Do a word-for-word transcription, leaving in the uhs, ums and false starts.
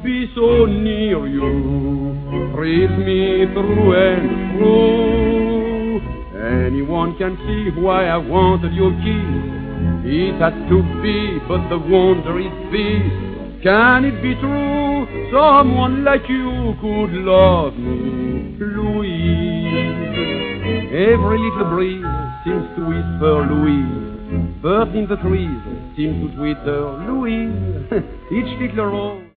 be so near you thrills me through and through. Anyone can see why I wanted your kiss. It had to be, but the wonder is this: can it be true someone like you could love me, Louise? Every little breeze seems to whisper Louise. Birds in the trees seem to twitter Louise. Each little rose